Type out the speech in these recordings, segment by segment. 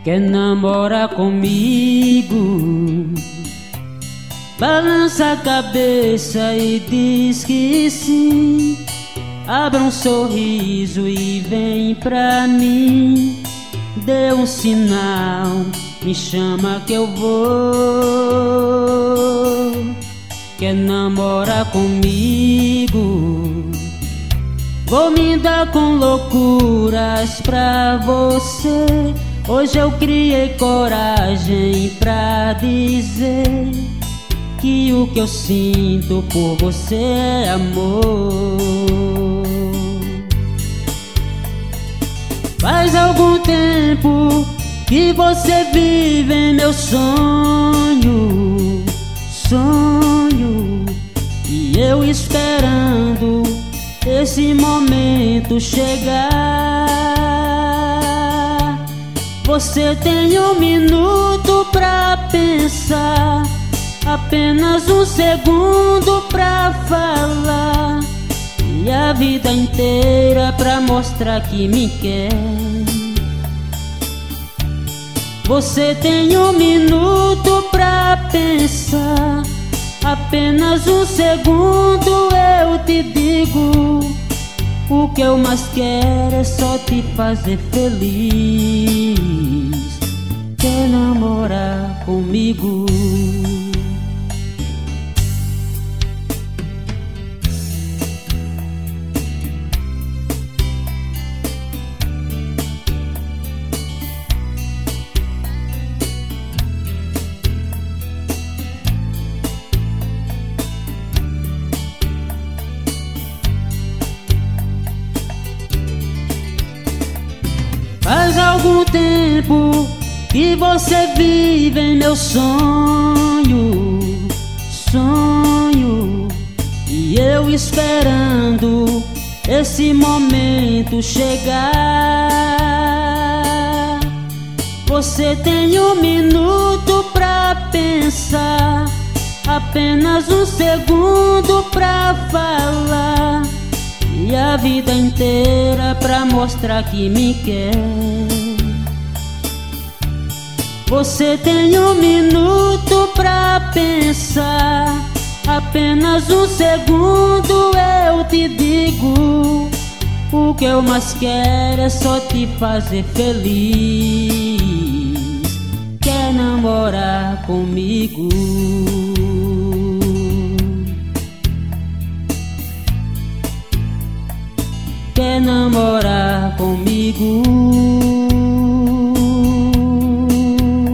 Quer namorar comigo? Balança a cabeça e diz que sim. Abra um sorriso e vem pra mim. Dê um sinal, me chama que eu vou. Quer namorar comigo? Vou me dar com loucuras pra você. Hoje eu criei coragem pra dizer que o que eu sinto por você é amor. Faz algum tempo que você vive em meu sonho, e eu esperando esse momento chegar. Você tem um minuto pra pensar, apenas um segundo pra falar, e a vida inteira pra mostrar que me quer. Você tem um minuto pra pensar, apenas um segundo eu te digo. O que eu mais quero é só te fazer feliz. Quer namorar comigo? Faz algum tempo que você vive em meu sonho, e eu esperando esse momento chegar. Você tem um minuto pra pensar, apenas um segundo pra falar, e a vida inteira pra mostrar que me quer. Você tem um minuto pra pensar, apenas um segundo eu te digo. O que eu mais quero é só te fazer feliz. Quer namorar comigo? Quer namorar comigo?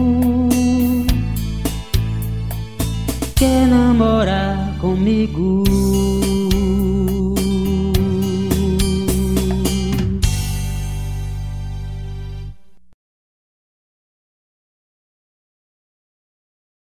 Quer namorar comigo?